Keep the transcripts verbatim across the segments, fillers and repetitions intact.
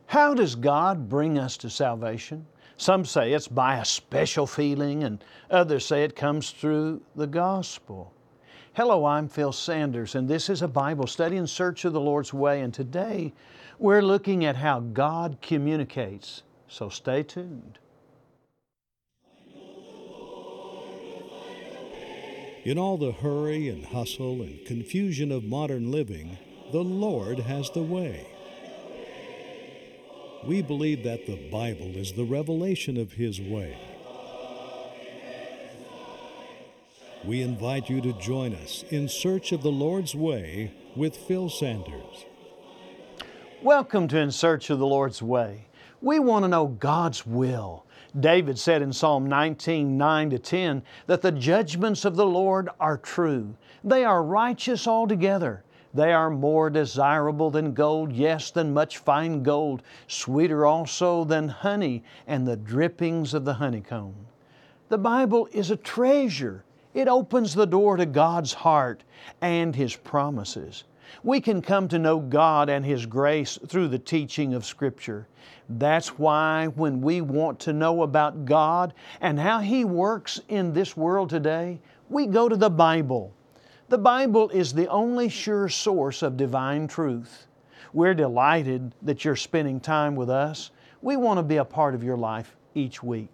How does God bring us to salvation? Some say it's by a special feeling, and others say it comes through the gospel. Hello, I'm Phil Sanders, and this is a Bible study in search of the Lord's way. And today we're looking at how God communicates. So stay tuned. In all the hurry and hustle and confusion of modern living, the Lord has the way. We believe that the Bible is the revelation of His way. We invite you to join us in search of the Lord's way with Phil Sanders. Welcome to In Search of the Lord's Way. We want to know God's will. David said in Psalm nineteen, nine to ten, that the judgments of the Lord are true. They are righteous altogether. They are more desirable than gold, yes, than much fine gold, sweeter also than honey and the drippings of the honeycomb. The Bible is a treasure. It opens the door to God's heart and His promises. We can come to know God and His grace through the teaching of Scripture. That's why when we want to know about God and how He works in this world today, we go to the Bible. The Bible is the only sure source of divine truth. We're delighted that you're spending time with us. We want to be a part of your life each week.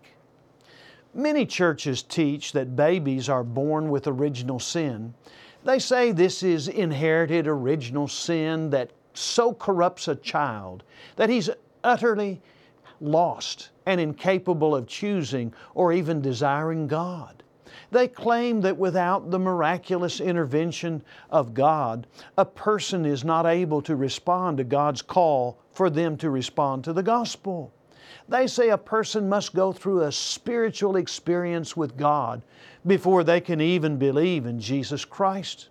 Many churches teach that babies are born with original sin. They say this is inherited original sin that so corrupts a child that he's utterly lost and incapable of choosing or even desiring God. They claim that without the miraculous intervention of God, a person is not able to respond to God's call for them to respond to the gospel. They say a person must go through a spiritual experience with God before they can even believe in Jesus Christ.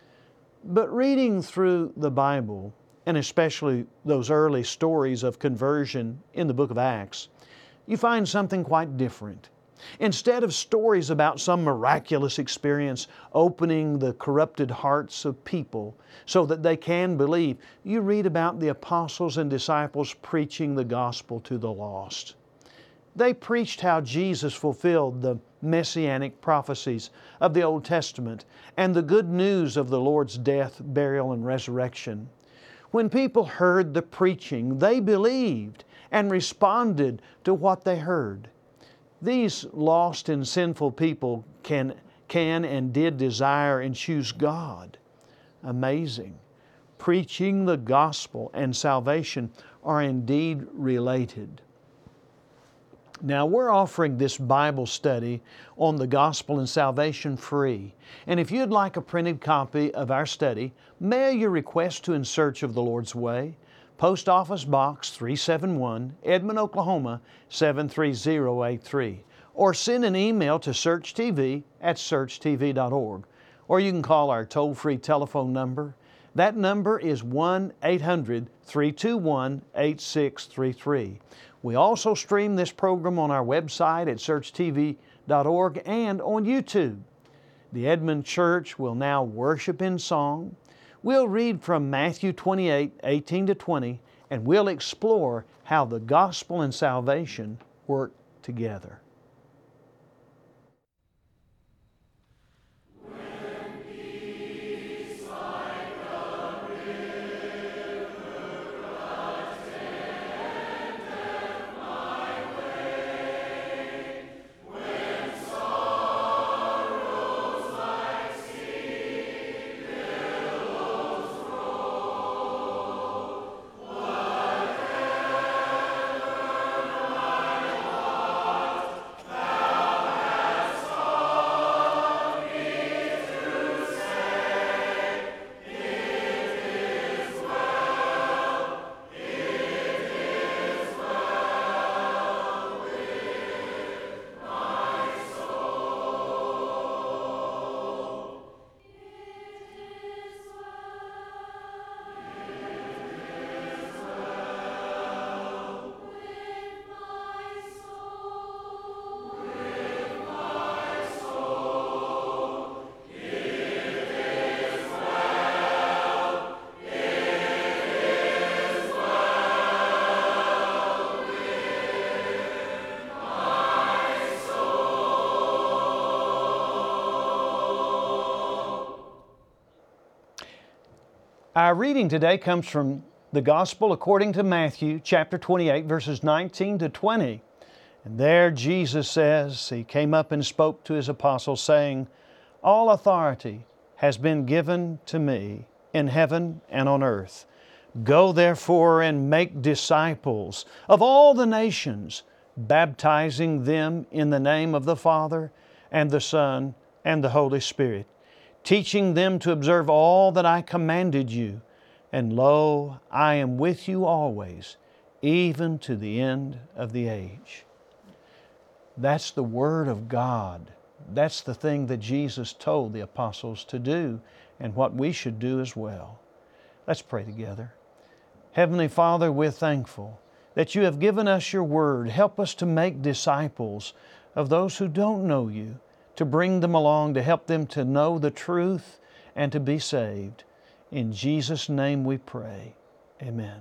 But reading through the Bible, and especially those early stories of conversion in the book of Acts, you find something quite different. Instead of stories about some miraculous experience opening the corrupted hearts of people so that they can believe, you read about the apostles and disciples preaching the gospel to the lost. They preached how Jesus fulfilled the messianic prophecies of the Old Testament and the good news of the Lord's death, burial, and resurrection. When people heard the preaching, they believed and responded to what they heard. These lost and sinful people can, can and did desire and choose God. Amazing. Preaching the gospel and salvation are indeed related. Now, we're offering this Bible study on the gospel and salvation free. And if you'd like a printed copy of our study, mail your request to In Search of the Lord's Way, Post Office Box three seventy-one, Edmond, Oklahoma seven three zero eight three, or send an email to search t v at search t v dot org, or you can call our toll-free telephone number. That number is one eight hundred, three two one, eight six three three. We also stream this program on our website at search t v dot org and on YouTube. The Edmond Church will now worship in song. We'll read from Matthew twenty-eight, eighteen to twenty, and we'll explore how the gospel and salvation work together. Our reading today comes from the Gospel according to Matthew chapter twenty-eight, verses nineteen to twenty. And there Jesus says, He came up and spoke to His apostles, saying, All authority has been given to me in heaven and on earth. Go therefore and make disciples of all the nations, baptizing them in the name of the Father and the Son and the Holy Spirit, teaching them to observe all that I commanded you. And lo, I am with you always, even to the end of the age. That's the Word of God. That's the thing that Jesus told the apostles to do, and what we should do as well. Let's pray together. Heavenly Father, we're thankful that You have given us Your Word. Help us to make disciples of those who don't know You, to bring them along, to help them to know the truth and to be saved. In Jesus' name we pray. Amen.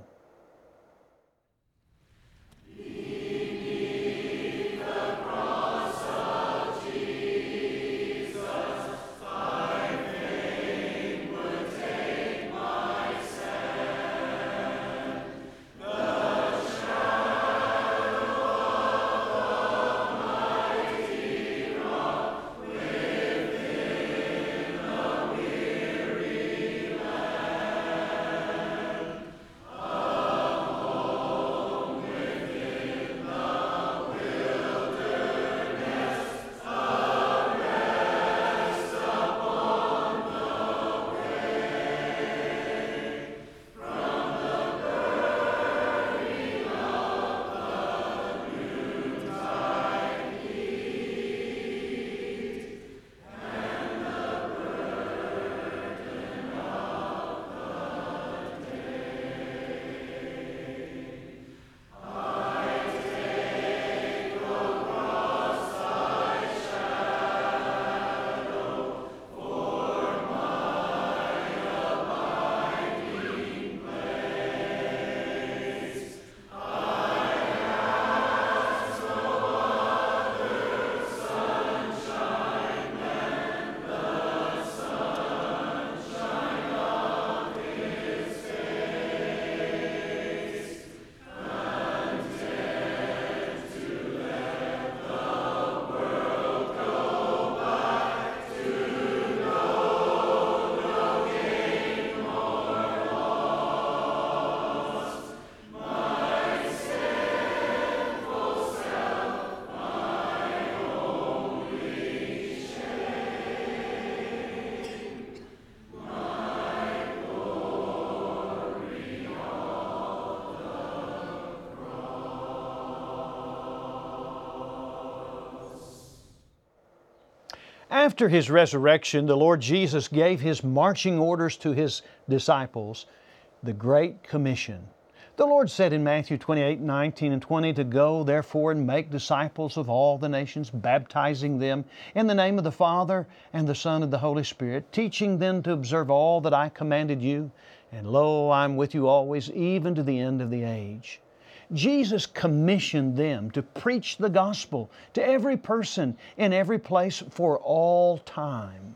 After His resurrection, the Lord Jesus gave His marching orders to His disciples, the Great Commission. The Lord said in Matthew twenty-eight, nineteen and twenty, to go therefore and make disciples of all the nations, baptizing them in the name of the Father and the Son and the Holy Spirit, teaching them to observe all that I commanded you. And lo, I'm with you always, even to the end of the age. Jesus commissioned them to preach the gospel to every person in every place for all time.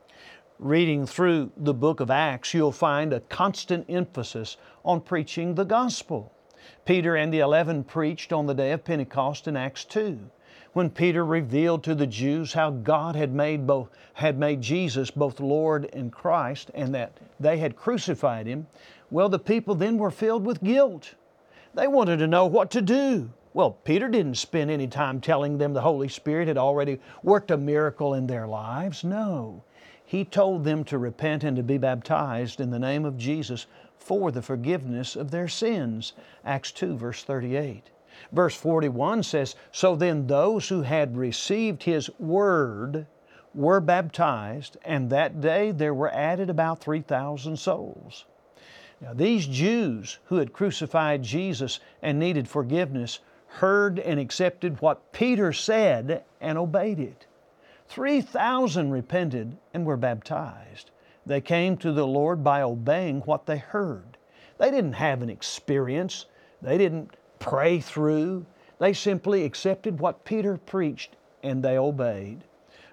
Reading through the book of Acts, you'll find a constant emphasis on preaching the gospel. Peter and the eleven preached on the day of Pentecost in Acts two, when Peter revealed to the Jews how God had made both had made Jesus both Lord and Christ, and that they had crucified Him. Well, the people then were filled with guilt. They wanted to know what to do. Well, Peter didn't spend any time telling them the Holy Spirit had already worked a miracle in their lives. No. He told them to repent and to be baptized in the name of Jesus for the forgiveness of their sins. Acts two, verse thirty-eight. Verse forty-one says, So then those who had received His word were baptized, and that day there were added about three thousand souls. Now, these Jews who had crucified Jesus and needed forgiveness heard and accepted what Peter said and obeyed it. three thousand repented and were baptized. They came to the Lord by obeying what they heard. They didn't have an experience. They didn't pray through. They simply accepted what Peter preached and they obeyed.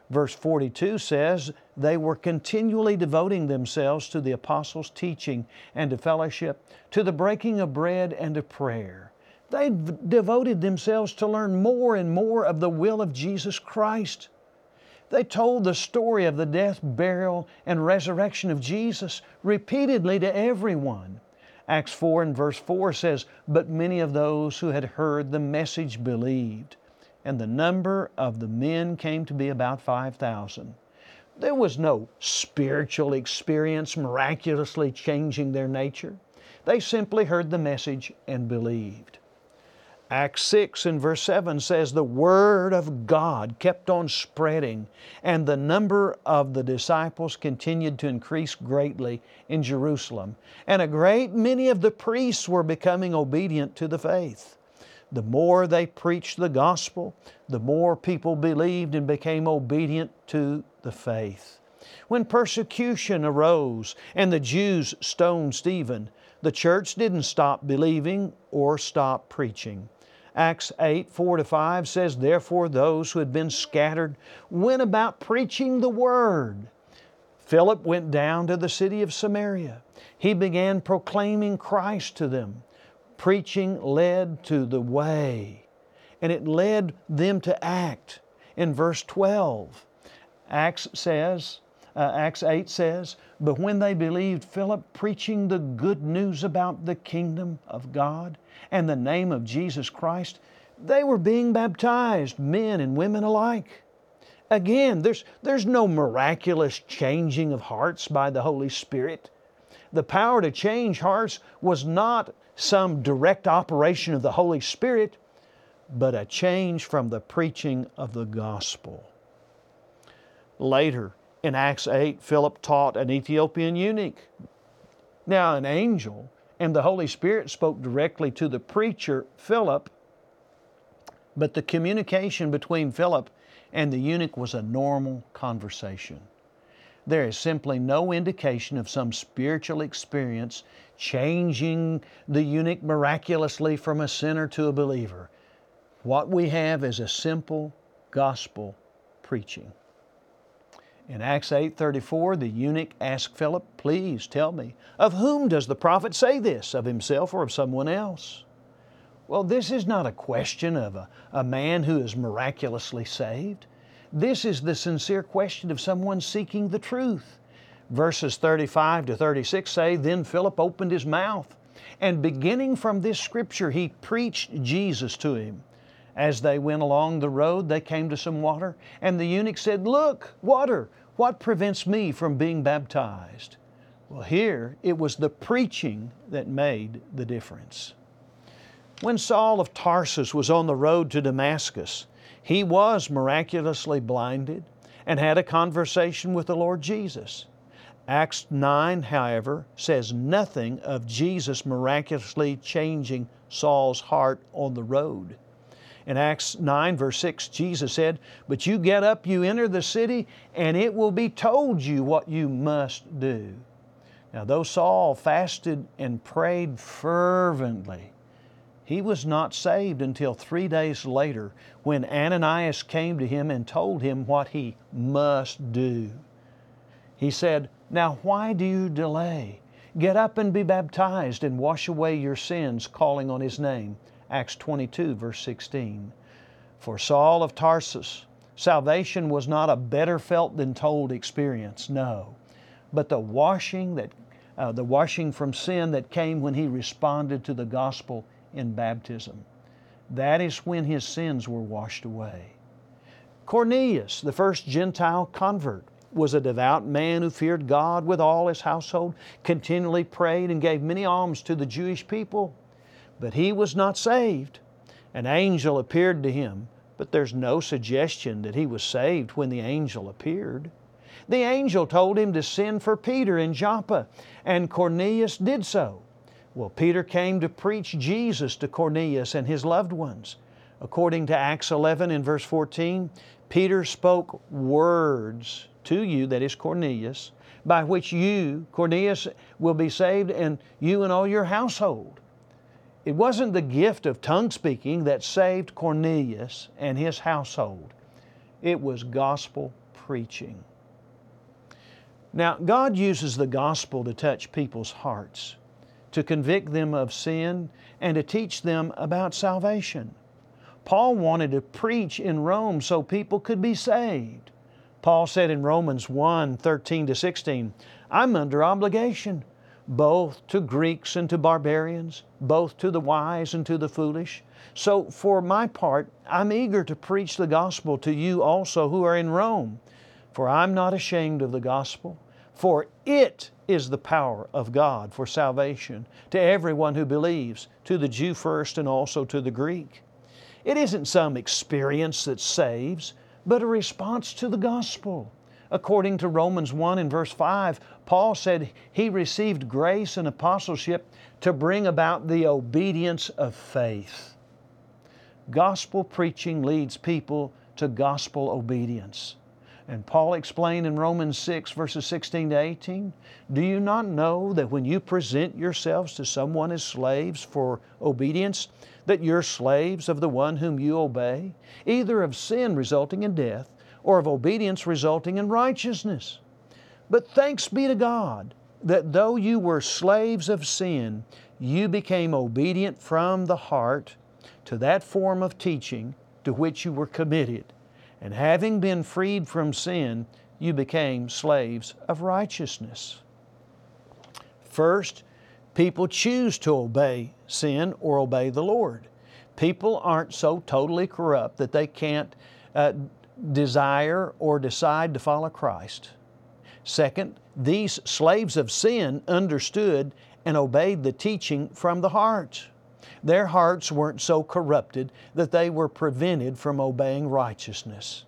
Verse forty-two says, they were continually devoting themselves to the apostles' teaching and to fellowship, to the breaking of bread and to prayer. They devoted themselves to learn more and more of the will of Jesus Christ. They told the story of the death, burial, and resurrection of Jesus repeatedly to everyone. Acts four and verse four says, but many of those who had heard the message believed, and the number of the men came to be about five thousand. There was no spiritual experience miraculously changing their nature. They simply heard the message and believed. Acts six and verse seven says, the Word of God kept on spreading, and the number of the disciples continued to increase greatly in Jerusalem, and a great many of the priests were becoming obedient to the faith. The more they preached the gospel, the more people believed and became obedient to the faith. When persecution arose and the Jews stoned Stephen, the church didn't stop believing or stop preaching. Acts eight, four to five says, therefore those who had been scattered went about preaching the Word. Philip went down to the city of Samaria. He began proclaiming Christ to them. Preaching led to the way, and it led them to act. In verse twelve, Acts says, uh, Acts eight says, but when they believed Philip preaching the good news about the kingdom of God and the name of Jesus Christ, they were being baptized, men and women alike. Again, there's, there's no miraculous changing of hearts by the Holy Spirit. The power to change hearts was not some direct operation of the Holy Spirit, but a change from the preaching of the gospel. Later, in Acts eight, Philip taught an Ethiopian eunuch. Now an angel and the Holy Spirit spoke directly to the preacher, Philip, but the communication between Philip and the eunuch was a normal conversation. There is simply no indication of some spiritual experience changing the eunuch miraculously from a sinner to a believer. What we have is a simple gospel preaching. In Acts eight thirty-four, the eunuch asked Philip, please tell me, of whom does the prophet say this, of himself or of someone else? Well, this is not a question of a, a man who is miraculously saved. This is the sincere question of someone seeking the truth. Verses thirty-five to thirty-six say, then Philip opened his mouth, and beginning from this scripture, he preached Jesus to him. As they went along the road, they came to some water, and the eunuch said, look, water, what prevents me from being baptized? Well, here it was the preaching that made the difference. When Saul of Tarsus was on the road to Damascus, he was miraculously blinded and had a conversation with the Lord Jesus. Acts nine, however, says nothing of Jesus miraculously changing Saul's heart on the road. In Acts nine, verse six, Jesus said, but you get up, you enter the city, and it will be told you what you must do. Now, though Saul fasted and prayed fervently, he was not saved until three days later when Ananias came to him and told him what he must do. He said, now why do you delay? Get up and be baptized and wash away your sins, calling on His name. Acts twenty-two, verse sixteen. For Saul of Tarsus, salvation was not a better felt than told experience, no, but the washing that, uh, the washing from sin that came when he responded to the gospel in baptism. That is when his sins were washed away. Cornelius, the first Gentile convert, was a devout man who feared God with all his household, continually prayed and gave many alms to the Jewish people. But he was not saved. An angel appeared to him, but there's no suggestion that he was saved when the angel appeared. The angel told him to send for Peter in Joppa, and Cornelius did so. Well, Peter came to preach Jesus to Cornelius and his loved ones. According to Acts eleven in verse fourteen, Peter spoke words to you, that is Cornelius, by which you, Cornelius, will be saved, and you and all your household. It wasn't the gift of tongue speaking that saved Cornelius and his household. It was gospel preaching. Now, God uses the gospel to touch people's hearts, to convict them of sin, and to teach them about salvation. Paul wanted to preach in Rome so people could be saved. Paul said in Romans one, thirteen to sixteen, I'm under obligation, both to Greeks and to barbarians, both to the wise and to the foolish. So for my part, I'm eager to preach the gospel to you also who are in Rome. For I'm not ashamed of the gospel, for it is the power of God for salvation to everyone who believes, to the Jew first and also to the Greek. It isn't some experience that saves, but a response to the gospel. According to Romans one and verse five, Paul said he received grace and apostleship to bring about the obedience of faith. Gospel preaching leads people to gospel obedience. And Paul explained in Romans six verses sixteen to eighteen, do you not know that when you present yourselves to someone as slaves for obedience, that you're slaves of the one whom you obey, either of sin resulting in death, or of obedience resulting in righteousness? But thanks be to God, that though you were slaves of sin, you became obedient from the heart to that form of teaching to which you were committed. And having been freed from sin, you became slaves of righteousness. First, people choose to obey sin or obey the Lord. People aren't so totally corrupt that they can't uh, desire or decide to follow Christ. Second, these slaves of sin understood and obeyed the teaching from the heart. Their hearts weren't so corrupted that they were prevented from obeying righteousness.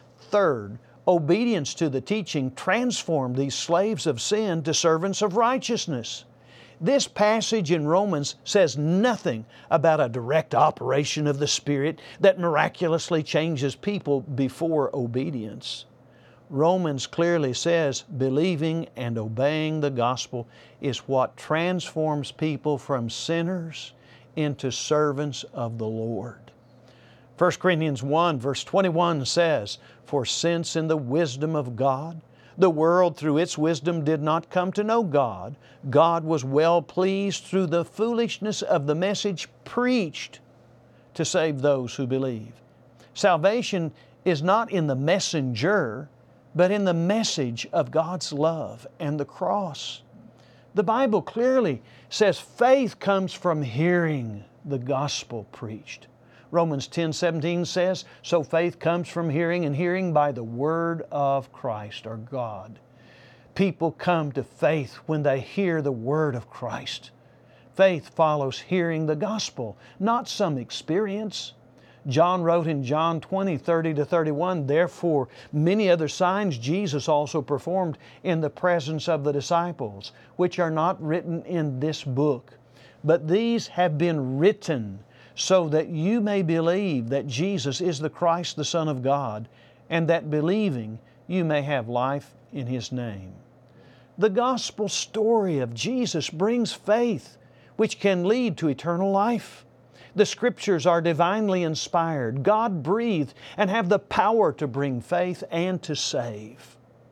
Third, obedience to the teaching transformed these slaves of sin to servants of righteousness. This passage in Romans says nothing about a direct operation of the Spirit that miraculously changes people before obedience. Romans clearly says believing and obeying the gospel is what transforms people from sinners into servants of the Lord. First Corinthians one verse twenty-one says, for since in the wisdom of God, the world through its wisdom did not come to know God, God was well pleased through the foolishness of the message preached to save those who believe. Salvation is not in the messenger, but in the message of God's love and the cross. The Bible clearly says faith comes from hearing the gospel preached. Romans ten seventeen says, so faith comes from hearing, and hearing by the word of Christ or God. People come to faith when they hear the word of Christ. Faith follows hearing the gospel, not some experience. John wrote in John twenty, thirty to thirty-one, therefore many other signs Jesus also performed in the presence of the disciples, which are not written in this book. But these have been written so that you may believe that Jesus is the Christ, the Son of God, and that believing you may have life in His name. The gospel story of Jesus brings faith, which can lead to eternal life. The Scriptures are divinely inspired, God-breathed, and have the power to bring faith and to save.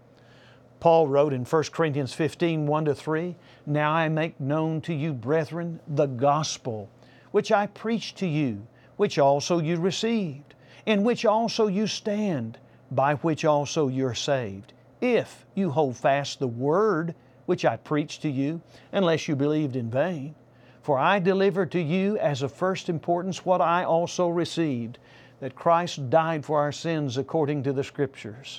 Paul wrote in First Corinthians fifteen, one to three, now I make known to you, brethren, the gospel which I preached to you, which also you received, in which also you stand, by which also you're saved, if you hold fast the word which I preached to you, unless you believed in vain. For I delivered to you as of first importance what I also received, that Christ died for our sins according to the Scriptures.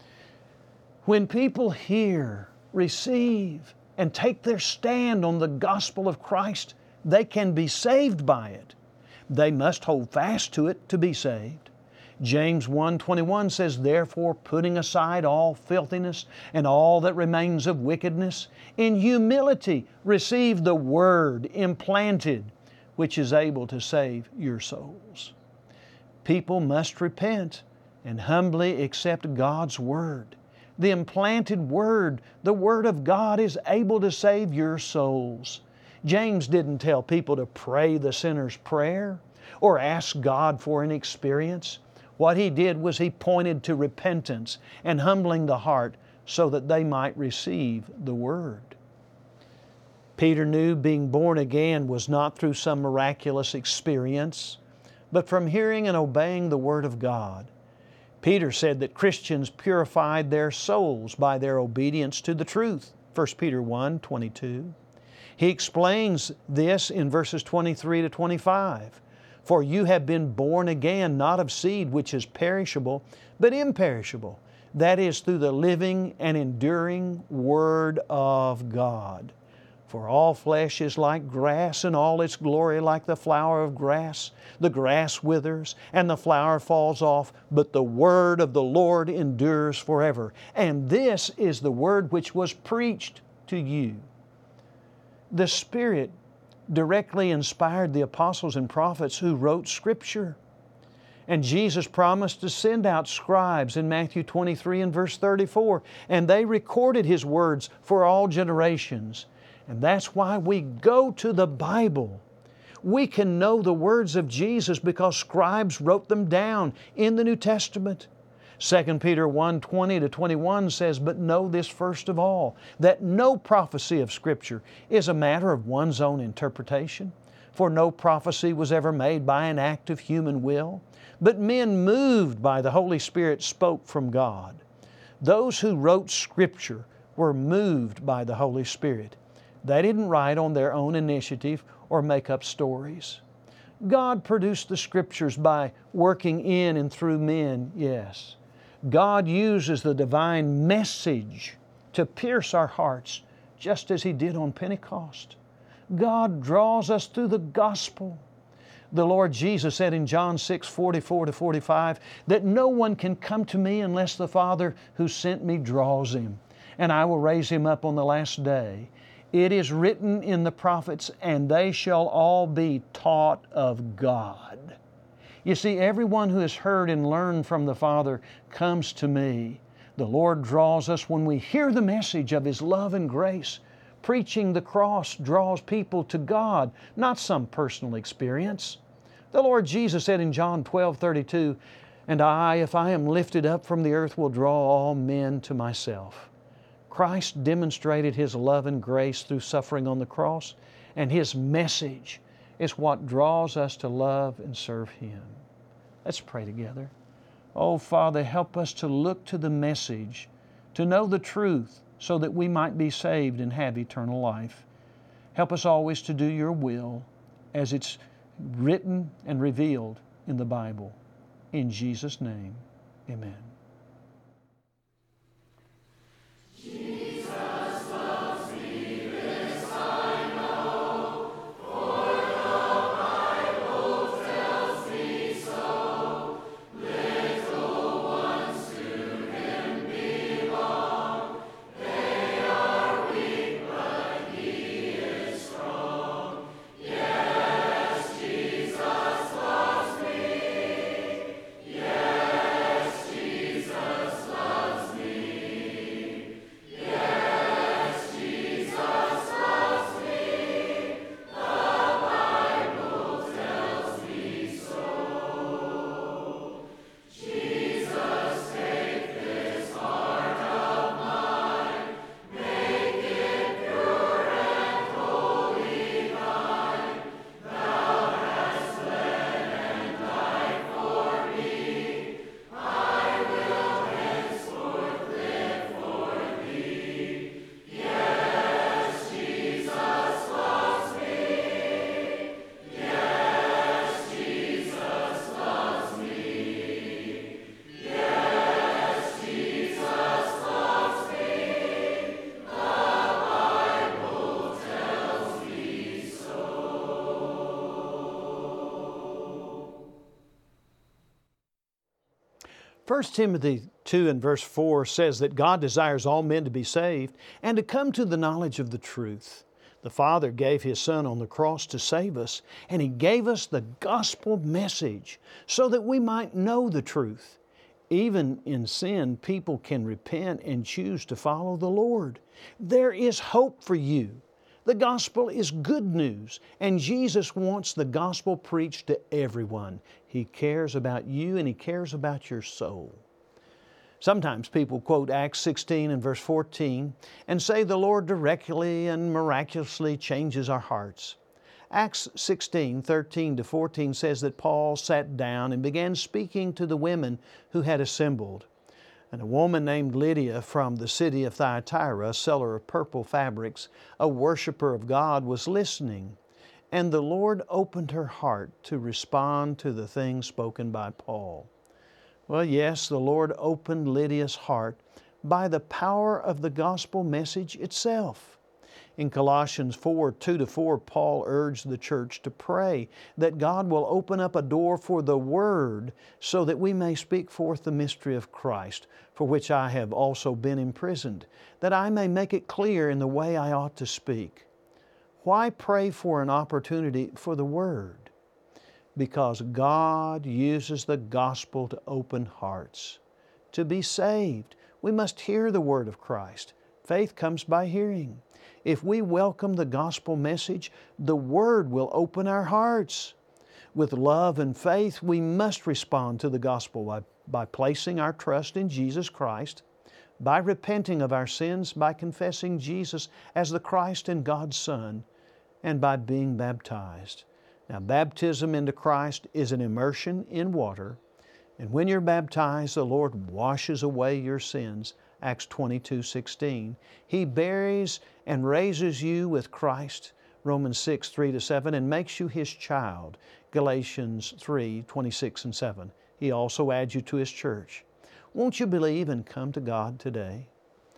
When people hear, receive, and take their stand on the gospel of Christ, they can be saved by it. They must hold fast to it to be saved. James one twenty-one says, therefore, putting aside all filthiness and all that remains of wickedness, in humility receive the word implanted, which is able to save your souls. People must repent and humbly accept God's word. The implanted word, the word of God, is able to save your souls. James didn't tell people to pray the sinner's prayer or ask God for an experience. What He did was He pointed to repentance and humbling the heart so that they might receive the Word. Peter knew being born again was not through some miraculous experience, but from hearing and obeying the Word of God. Peter said that Christians purified their souls by their obedience to the truth, First Peter one twenty-two. He explains this in verses twenty-three to twenty-five. For you have been born again, not of seed which is perishable, but imperishable. That is through the living and enduring Word of God. For all flesh is like grass, and all its glory like the flower of grass. The grass withers, and the flower falls off, but the word of the Lord endures forever. And this is the word which was preached to you. The Spirit directly inspired the apostles and prophets who wrote Scripture. And Jesus promised to send out scribes in Matthew twenty-three and verse thirty-four, and they recorded His words for all generations. And that's why we go to the Bible. We can know the words of Jesus because scribes wrote them down in the New Testament. Second Peter one twenty to twenty-one says, But know this first of all, that no prophecy of Scripture is a matter of one's own interpretation. For no prophecy was ever made by an act of human will, but men moved by the Holy Spirit spoke from God. Those who wrote Scripture were moved by the Holy Spirit. They didn't write on their own initiative or make up stories. God produced the Scriptures by working in and through men, yes. God uses the divine message to pierce our hearts, just as He did on Pentecost. God draws us through the gospel. The Lord Jesus said in John six forty-four to forty-five that no one can come to me unless the Father who sent me draws him, and I will raise him up on the last day. It is written in the prophets, and they shall all be taught of God. You see, everyone who has heard and learned from the Father comes to me. The Lord draws us when we hear the message of His love and grace. Preaching the cross draws people to God, not some personal experience. The Lord Jesus said in John twelve thirty-two, And I, if I am lifted up from the earth, will draw all men to myself. Christ demonstrated His love and grace through suffering on the cross, and His message is what draws us to love and serve Him. Let's pray together. Oh, Father, help us to look to the message, to know the truth, so that we might be saved and have eternal life. Help us always to do Your will as it's written and revealed in the Bible. In Jesus' name, amen. First Timothy two and verse four says that God desires all men to be saved and to come to the knowledge of the truth. The Father gave His Son on the cross to save us, and He gave us the gospel message so that we might know the truth. Even in sin, people can repent and choose to follow the Lord. There is hope for you. The gospel is good news, and Jesus wants the gospel preached to everyone. He cares about you and He cares about your soul. Sometimes people quote Acts sixteen and verse fourteen and say the Lord directly and miraculously changes our hearts. Acts sixteen, thirteen to fourteen says that Paul sat down and began speaking to the women who had assembled. And a woman named Lydia from the city of Thyatira, a seller of purple fabrics, a worshiper of God, was listening. And the Lord opened her heart to respond to the things spoken by Paul. Well, yes, the Lord opened Lydia's heart by the power of the gospel message itself. In Colossians four, two to four, Paul urged the church to pray that God will open up a door for the Word so that we may speak forth the mystery of Christ, for which I have also been imprisoned, that I may make it clear in the way I ought to speak. Why pray for an opportunity for the Word? Because God uses the gospel to open hearts. To be saved, we must hear the Word of Christ. Faith comes by hearing. If we welcome the gospel message, the Word will open our hearts. With love and faith, we must respond to the gospel by, by placing our trust in Jesus Christ, by repenting of our sins, by confessing Jesus as the Christ and God's Son, and by being baptized. Now, baptism into Christ is an immersion in water, and when you're baptized, the Lord washes away your sins, Acts twenty-two, sixteen. He buries and raises you with Christ, Romans six, three to seven, and makes you His child, Galatians three, twenty-six and seven. He also adds you to His church. Won't you believe and come to God today?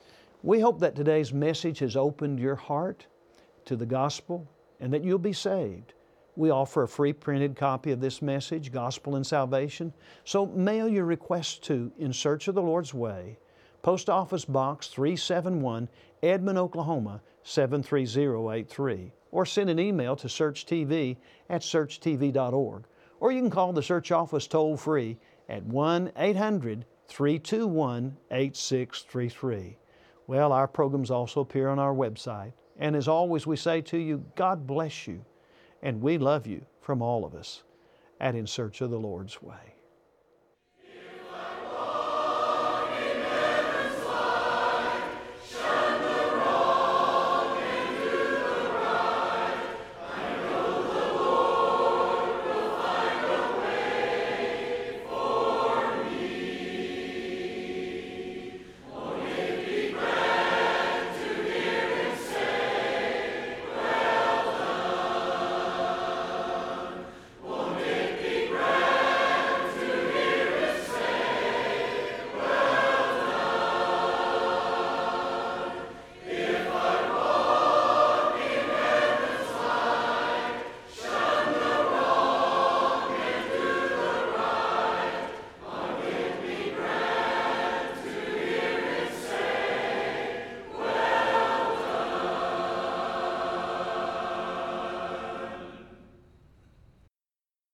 We hope that today's message has opened your heart to the gospel and that you'll be saved. We offer a free printed copy of this message, Gospel and Salvation. So mail your requests to In Search of the Lord's Way, Post Office Box three seventy-one, Edmond, Oklahoma, seven three zero eight three. Or send an email to search T V at search T V dot org. Or you can call the Search Office toll-free at one eight hundred, three two one, eight six three three. Well, our programs also appear on our website. And as always, we say to you, God bless you. And we love you from all of us at In Search of the Lord's Way.